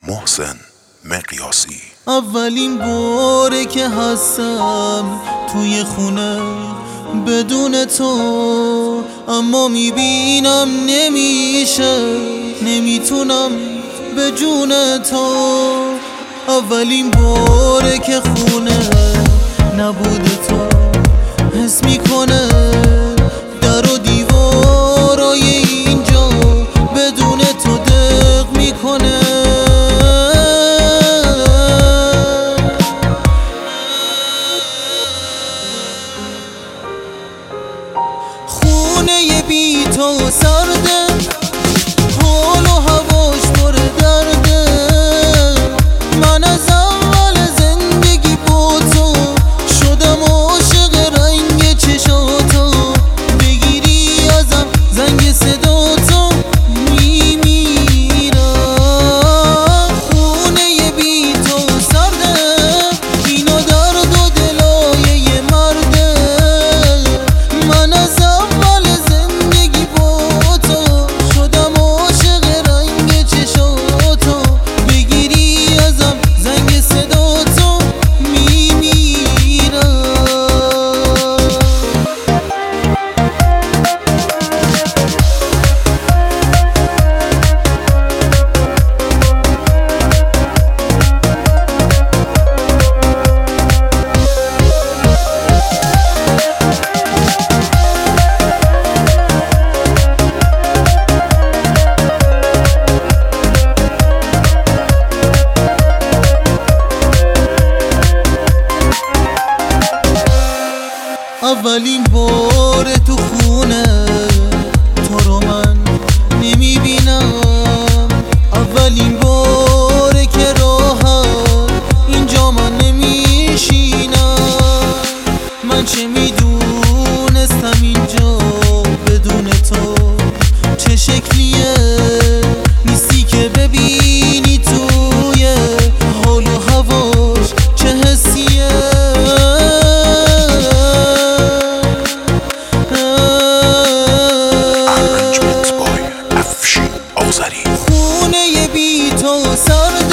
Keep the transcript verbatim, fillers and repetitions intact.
محسن مقیاسی. اولین باره که هستم توی خونه بدون تو، اما میبینم نمیشه، نمیتونم به جون تو. اولین باره که خونه نبود تو، حس میکنه در و دیوارای اینجا بدون تو دق میکنه. خونه بی تو سرده، حال و هواش پر درده. من از اول زندگی با تو شدم عاشق رنگ چشاتو. بگیری ازم زنگ صداتو میمیرم. خونه بی تو سرده، اینا درد و دلای یه مرده. من از اول زندگی با تو شدم عاشق رنگ چشاتو. بگیری ازم زنگ صداتو میمیرم. اولین بار تو خونه تو رو من نمیبینم. اولین باره که راحت اینجا من نمیشینم. من چه میدونستم اینجا بدون تو چه شکلیه. نیستی که ببینی توی حال و هواش چه حسیه. خونه بی تو سر